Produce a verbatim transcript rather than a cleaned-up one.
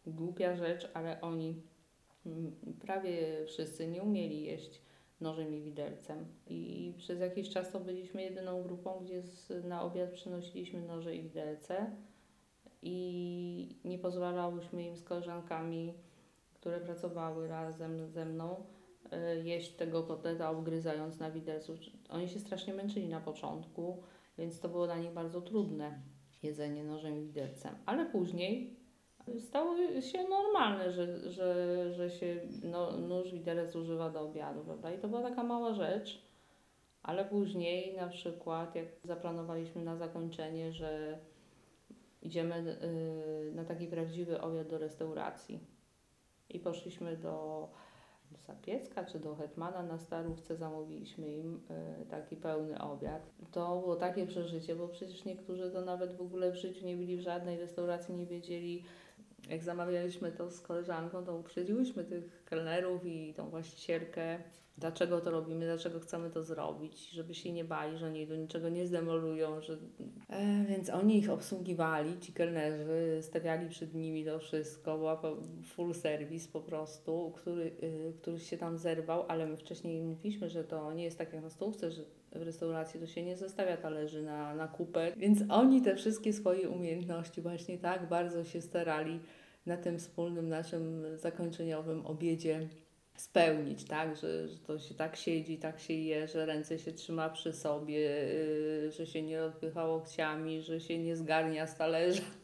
głupia rzecz, ale oni mm, prawie wszyscy nie umieli jeść nożem i widelcem. I przez jakiś czas to byliśmy jedyną grupą, gdzie z, na obiad przynosiliśmy noże i widelce i nie pozwalałyśmy im z koleżankami, które pracowały razem ze mną, y, jeść tego kotleta ugryzając na widelcu. Oni się strasznie męczyli na początku, więc to było dla nich bardzo trudne jedzenie nożem i widelcem. Ale później stało się normalne, że, że, że się no, nóż, widelec używa do obiadu, prawda? I to była taka mała rzecz, ale później na przykład jak zaplanowaliśmy na zakończenie, że idziemy y, na taki prawdziwy obiad do restauracji i poszliśmy do Zapiecka czy do Hetmana na Starówce, zamówiliśmy im y, taki pełny obiad. To było takie przeżycie, bo przecież niektórzy to nawet w ogóle w życiu nie byli w żadnej restauracji, nie wiedzieli. Jak zamawialiśmy to z koleżanką, to uprzedziłyśmy tych kelnerów i tą właścicielkę, dlaczego to robimy, dlaczego chcemy to zrobić, żeby się nie bali, że oni do niczego nie zdemolują, że... E, więc oni ich obsługiwali, ci kelnerzy, stawiali przed nimi to wszystko, była full service po prostu, który, y, który się tam zerwał, ale my wcześniej mówiliśmy, że to nie jest tak jak na stołówce, że w restauracji to się nie zostawia talerzy na, na kupę, więc oni te wszystkie swoje umiejętności właśnie tak bardzo się starali na tym wspólnym naszym zakończeniowym obiedzie spełnić, tak, że, że to się tak siedzi, tak się je, że ręce się trzyma przy sobie, yy, że się nie odpycha łokciami, że się nie zgarnia z talerza.